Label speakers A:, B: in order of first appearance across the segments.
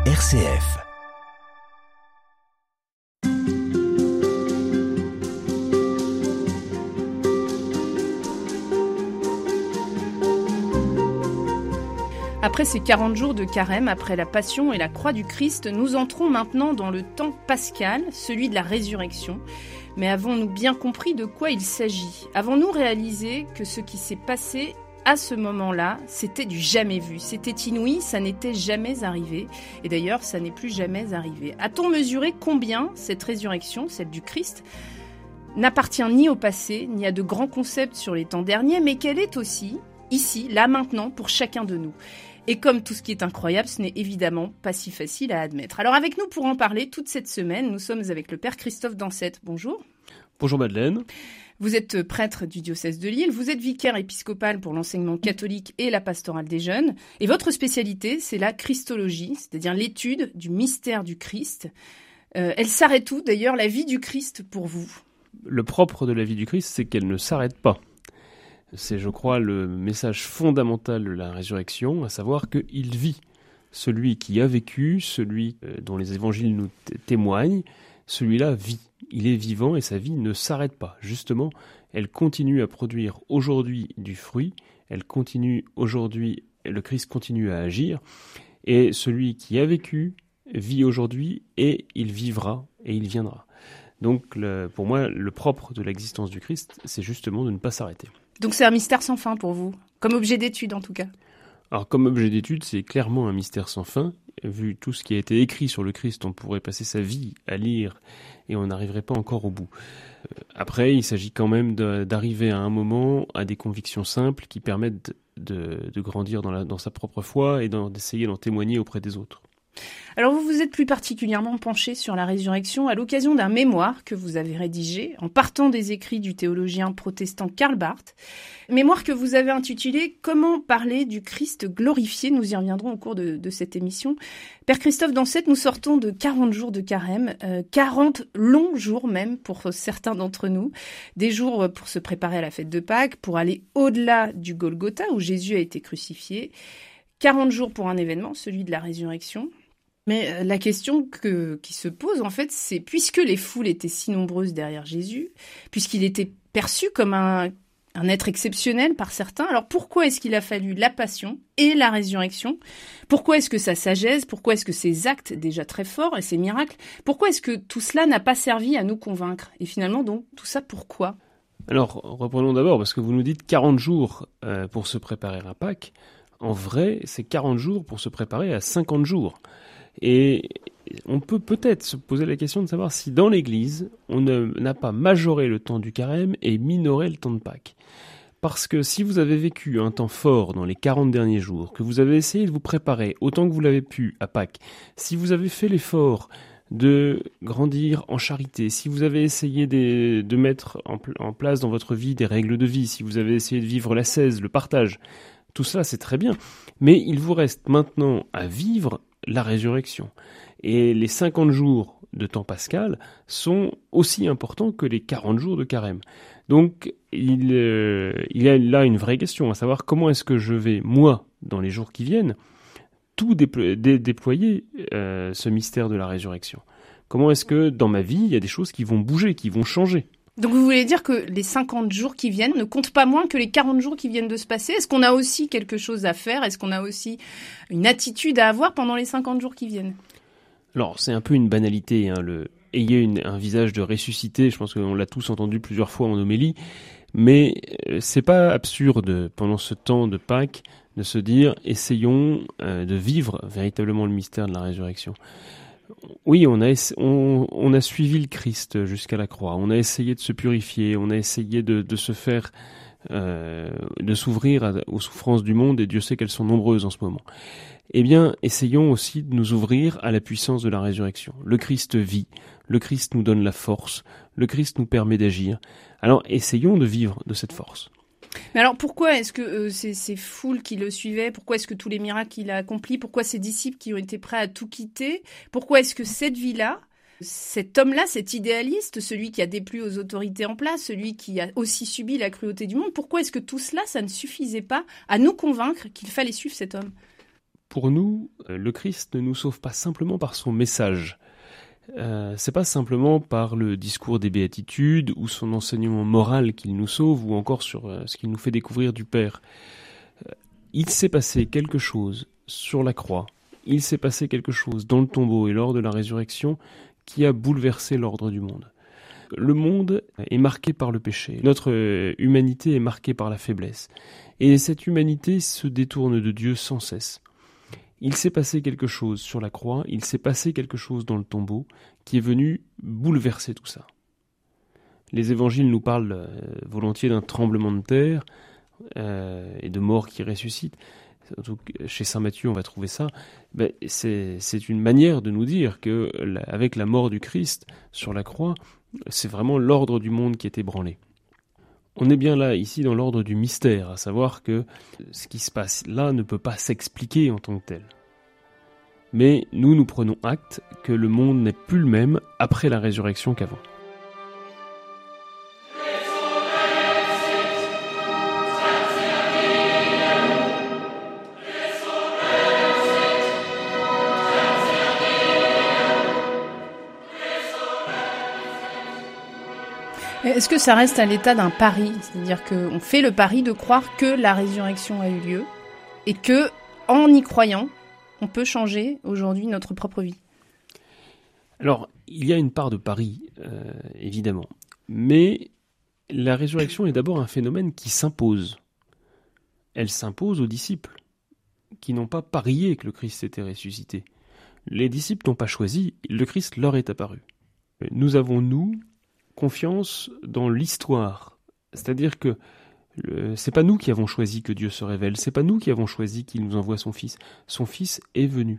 A: RCF.
B: Après ces 40 jours de carême, après la Passion et la croix du Christ, nous entrons maintenant dans le temps pascal, celui de la résurrection. Mais avons-nous bien compris de quoi il s'agit ? Avons-nous réalisé que ce qui s'est passé à ce moment-là, c'était du jamais vu, c'était inouï, ça n'était jamais arrivé. Et d'ailleurs, ça n'est plus jamais arrivé. A-t-on mesuré combien cette résurrection, celle du Christ, n'appartient ni au passé, ni à de grands concepts sur les temps derniers, mais qu'elle est aussi, ici, là, maintenant, pour chacun de nous. Et comme tout ce qui est incroyable, ce n'est évidemment pas si facile à admettre. Alors avec nous pour en parler toute cette semaine, nous sommes avec le Père Christophe Dansette. Bonjour.
C: Bonjour Madeleine.
B: Vous êtes prêtre du diocèse de Lille, vous êtes vicaire épiscopal pour l'enseignement catholique et la pastorale des jeunes. Et votre spécialité, c'est la Christologie, c'est-à-dire l'étude du mystère du Christ. Elle s'arrête où d'ailleurs, la vie du Christ pour vous ?
C: Le propre de la vie du Christ, c'est qu'elle ne s'arrête pas. C'est, je crois, le message fondamental de la résurrection, à savoir qu'il vit. Celui qui a vécu, celui dont les évangiles nous témoignent, celui-là vit. Il est vivant et sa vie ne s'arrête pas. Justement, elle continue à produire aujourd'hui du fruit, elle continue aujourd'hui, le Christ continue à agir, et celui qui a vécu vit aujourd'hui et il vivra et il viendra. Donc, pour moi, le propre de l'existence du Christ, c'est justement de ne pas s'arrêter.
B: Donc c'est un mystère sans fin pour vous, comme objet d'étude en tout cas.
C: Alors comme objet d'étude, c'est clairement un mystère sans fin. Vu tout ce qui a été écrit sur le Christ, on pourrait passer sa vie à lire et on n'arriverait pas encore au bout. Après, il s'agit quand même d'arriver à un moment à des convictions simples qui permettent de grandir dans sa propre foi et d'essayer d'en témoigner auprès des autres.
B: Alors vous vous êtes plus particulièrement penché sur la résurrection à l'occasion d'un mémoire que vous avez rédigé en partant des écrits du théologien protestant Karl Barth, mémoire que vous avez intitulé « Comment parler du Christ glorifié ?» Nous y reviendrons au cours de cette émission. Père Christophe Dansette, nous sortons de 40 jours de carême, 40 longs jours même pour certains d'entre nous, des jours pour se préparer à la fête de Pâques, pour aller au-delà du Golgotha où Jésus a été crucifié, 40 jours pour un événement, celui de la résurrection. Mais la question qui se pose, en fait, c'est puisque les foules étaient si nombreuses derrière Jésus, puisqu'il était perçu comme un être exceptionnel par certains, alors pourquoi est-ce qu'il a fallu la passion et la résurrection ? Pourquoi est-ce que sa sagesse, pourquoi est-ce que ses actes déjà très forts et ses miracles, pourquoi est-ce que tout cela n'a pas servi à nous convaincre ? Et finalement, donc, tout ça, pourquoi ?
C: Alors, reprenons d'abord, parce que vous nous dites 40 jours pour se préparer à Pâques. En vrai, c'est 40 jours pour se préparer à 50 jours. Et on peut peut-être se poser la question de savoir si dans l'Église, on n'a pas majoré le temps du carême et minoré le temps de Pâques. Parce que si vous avez vécu un temps fort dans les 40 derniers jours, que vous avez essayé de vous préparer autant que vous l'avez pu à Pâques, si vous avez fait l'effort de grandir en charité, si vous avez essayé de mettre en place dans votre vie des règles de vie, si vous avez essayé de vivre l'ascèse, le partage, tout ça c'est très bien. Mais il vous reste maintenant à vivre la résurrection. Et les 50 jours de temps pascal sont aussi importants que les 40 jours de carême. Donc, il y a là une vraie question, à savoir comment est-ce que je vais, moi, dans les jours qui viennent, tout déployer ce mystère de la résurrection. Comment est-ce que, dans ma vie, il y a des choses qui vont bouger, qui vont changer ?
B: Donc vous voulez dire que les 50 jours qui viennent ne comptent pas moins que les 40 jours qui viennent de se passer ? Est-ce qu'on a aussi quelque chose à faire ? Est-ce qu'on a aussi une attitude à avoir pendant les 50 jours qui viennent ?
C: Alors, c'est un peu une banalité, hein, ayez un visage de ressuscité, je pense qu'on l'a tous entendu plusieurs fois en homélie, mais c'est pas absurde, pendant ce temps de Pâques, de se dire, essayons de vivre véritablement le mystère de la résurrection. Oui, on a suivi le Christ jusqu'à la croix, on a essayé de se purifier, on a essayé de se faire, de s'ouvrir aux souffrances du monde, et Dieu sait qu'elles sont nombreuses en ce moment. Eh bien, essayons aussi de nous ouvrir à la puissance de la résurrection. Le Christ vit, le Christ nous donne la force, le Christ nous permet d'agir. Alors, essayons de vivre de cette force.
B: Mais alors pourquoi est-ce que ces foules qui le suivaient, pourquoi est-ce que tous les miracles qu'il a accomplis, pourquoi ces disciples qui ont été prêts à tout quitter, pourquoi est-ce que cette vie-là, cet homme-là, cet idéaliste, celui qui a déplu aux autorités en place, celui qui a aussi subi la cruauté du monde, pourquoi est-ce que tout cela, ça ne suffisait pas à nous convaincre qu'il fallait suivre cet homme ?
C: pour nous, le Christ ne nous sauve pas simplement par son message. C'est pas simplement par le discours des béatitudes ou son enseignement moral qu'il nous sauve ou encore sur ce qu'il nous fait découvrir du Père. Il s'est passé quelque chose sur la croix, il s'est passé quelque chose dans le tombeau et lors de la résurrection qui a bouleversé l'ordre du monde. Le monde est marqué par le péché, notre humanité est marquée par la faiblesse, et cette humanité se détourne de Dieu sans cesse. Il s'est passé quelque chose sur la croix, il s'est passé quelque chose dans le tombeau qui est venu bouleverser tout ça. Les évangiles nous parlent volontiers d'un tremblement de terre et de mort qui ressuscite. Surtout chez saint Matthieu, on va trouver ça. C'est une manière de nous dire que, avec la mort du Christ sur la croix, c'est vraiment l'ordre du monde qui est ébranlé. On est bien là, ici, dans l'ordre du mystère, à savoir que ce qui se passe là ne peut pas s'expliquer en tant que tel. Mais nous prenons acte que le monde n'est plus le même après la résurrection qu'avant.
B: Est-ce que ça reste à l'état d'un pari ? C'est-à-dire qu'on fait le pari de croire que la résurrection a eu lieu et que, en y croyant, on peut changer aujourd'hui notre propre vie.
C: Alors, il y a une part de pari, évidemment. Mais la résurrection est d'abord un phénomène qui s'impose. Elle s'impose aux disciples, qui n'ont pas parié que le Christ était ressuscité. Les disciples n'ont pas choisi, le Christ leur est apparu. Nous avons, confiance dans l'histoire. C'est-à-dire que c'est pas nous qui avons choisi que Dieu se révèle, c'est pas nous qui avons choisi qu'il nous envoie son Fils. Son Fils est venu.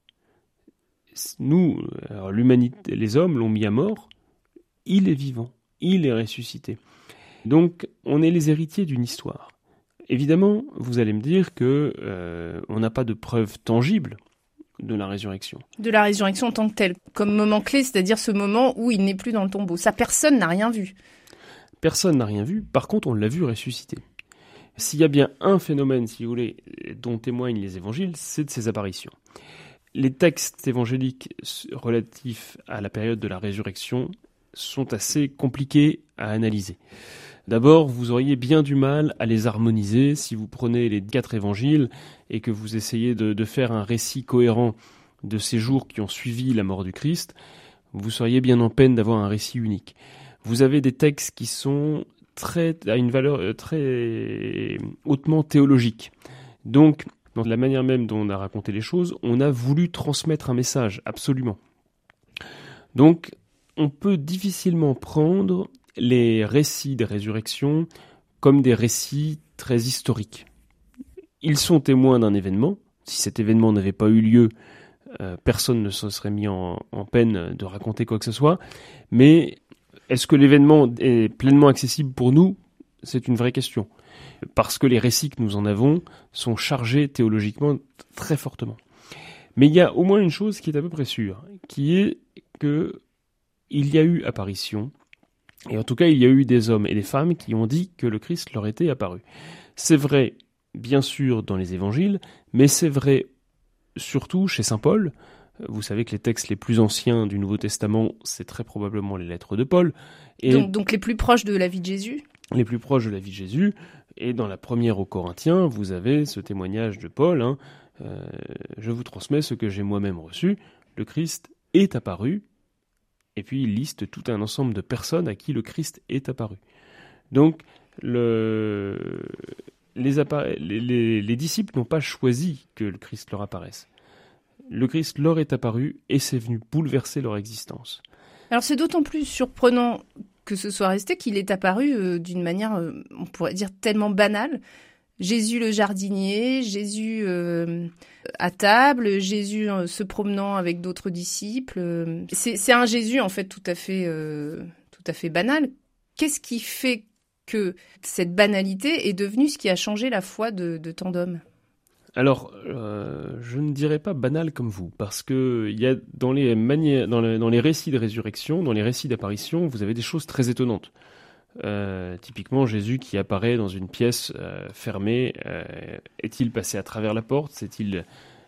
C: Nous, alors l'humanité, les hommes l'ont mis à mort, il est vivant, il est ressuscité. Donc, on est les héritiers d'une histoire. Évidemment, vous allez me dire que on n'a pas de preuves tangibles de la résurrection.
B: De la résurrection en tant que telle, comme moment clé, c'est-à-dire ce moment où il n'est plus dans le tombeau. Ça, personne n'a rien vu.
C: Personne n'a rien vu, par contre on l'a vu ressusciter. S'il y a bien un phénomène, si vous voulez, dont témoignent les évangiles, c'est de ses apparitions. Les textes évangéliques relatifs à la période de la résurrection sont assez compliqués à analyser. D'abord, vous auriez bien du mal à les harmoniser si vous prenez les 4 évangiles et que vous essayez de faire un récit cohérent de ces jours qui ont suivi la mort du Christ. Vous seriez bien en peine d'avoir un récit unique. Vous avez des textes qui sont à une valeur très hautement théologique. Donc, dans la manière même dont on a raconté les choses, on a voulu transmettre un message, absolument. Donc, on peut difficilement prendre les récits des résurrections comme des récits très historiques. Ils sont témoins d'un événement. Si cet événement n'avait pas eu lieu, personne ne se serait mis en peine de raconter quoi que ce soit. Mais est-ce que l'événement est pleinement accessible pour nous ? C'est une vraie question. Parce que les récits que nous en avons sont chargés théologiquement très fortement. Mais il y a au moins une chose qui est à peu près sûre, qui est qu'il y a eu apparition. Et en tout cas, il y a eu des hommes et des femmes qui ont dit que le Christ leur était apparu. C'est vrai, bien sûr, dans les évangiles, mais c'est vrai surtout chez saint Paul. Vous savez que les textes les plus anciens du Nouveau Testament, c'est très probablement les lettres de Paul. Et
B: donc les plus proches de la vie de Jésus ?
C: Les plus proches de la vie de Jésus. Et dans la première aux Corinthiens, vous avez ce témoignage de Paul. Je vous transmets ce que j'ai moi-même reçu. Le Christ est apparu. Et puis il liste tout un ensemble de personnes à qui le Christ est apparu. Donc les disciples n'ont pas choisi que le Christ leur apparaisse. Le Christ leur est apparu et c'est venu bouleverser leur existence.
B: Alors c'est d'autant plus surprenant que ce soit resté qu'il est apparu d'une manière, on pourrait dire, tellement banale. Jésus le jardinier, Jésus à table, Jésus se promenant avec d'autres disciples. C'est un Jésus en fait tout à fait banal. Qu'est-ce qui fait que cette banalité est devenue ce qui a changé la foi de tant d'hommes ?
C: Alors, je ne dirais pas banal comme vous, parce que il y a dans les récits de résurrection, dans les récits d'apparition, vous avez des choses très étonnantes. Typiquement, Jésus qui apparaît dans une pièce fermée, est-il passé à travers la porte ? S'est-il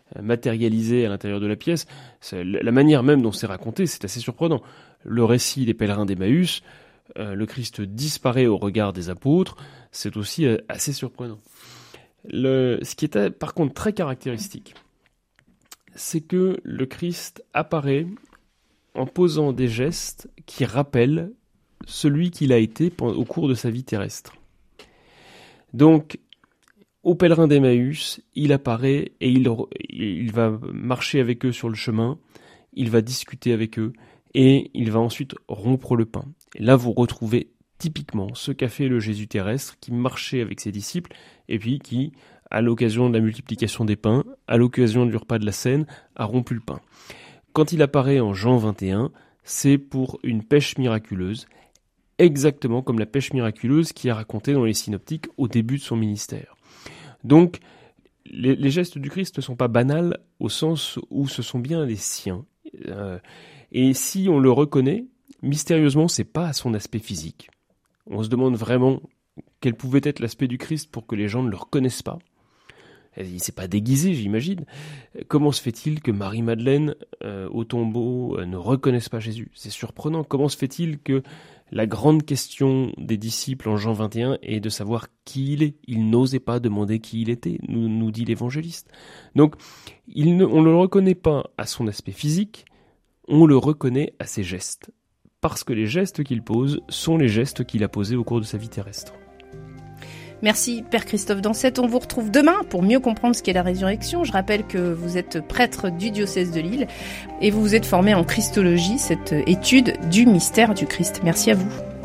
C: matérialisé à l'intérieur de la pièce. La manière même dont c'est raconté, c'est assez surprenant. Le récit des pèlerins d'Emmaüs, le Christ disparaît au regard des apôtres, c'est aussi assez surprenant. Ce qui est par contre très caractéristique, c'est que le Christ apparaît en posant des gestes qui rappellent celui qu'il a été au cours de sa vie terrestre. Donc, aux pèlerins d'Emmaüs, il apparaît et il va marcher avec eux sur le chemin, il va discuter avec eux et il va ensuite rompre le pain. Et là, vous retrouvez typiquement ce qu'a fait le Jésus terrestre qui marchait avec ses disciples et puis qui, à l'occasion de la multiplication des pains, à l'occasion du repas de la Cène, a rompu le pain. Quand il apparaît en Jean 21, c'est pour une pêche miraculeuse, exactement comme la pêche miraculeuse qui est racontée dans les synoptiques au début de son ministère. Donc, les gestes du Christ ne sont pas banals au sens où ce sont bien les siens. Et si on le reconnaît, mystérieusement, c'est pas à son aspect physique. On se demande vraiment quel pouvait être l'aspect du Christ pour que les gens ne le reconnaissent pas. Il s'est pas déguisé, j'imagine. Comment se fait-il que Marie-Madeleine, au tombeau, ne reconnaisse pas Jésus ? C'est surprenant. Comment se fait-il que la grande question des disciples en Jean 21 est de savoir qui il est ? Ils n'osaient pas demander qui il était, nous dit l'évangéliste. Donc, on ne le reconnaît pas à son aspect physique, on le reconnaît à ses gestes. Parce que les gestes qu'il pose sont les gestes qu'il a posés au cours de sa vie terrestre.
B: Merci Père Christophe Dansette. On vous retrouve demain pour mieux comprendre ce qu'est la résurrection. Je rappelle que vous êtes prêtre du diocèse de Lille et vous vous êtes formé en Christologie, cette étude du mystère du Christ. Merci à vous.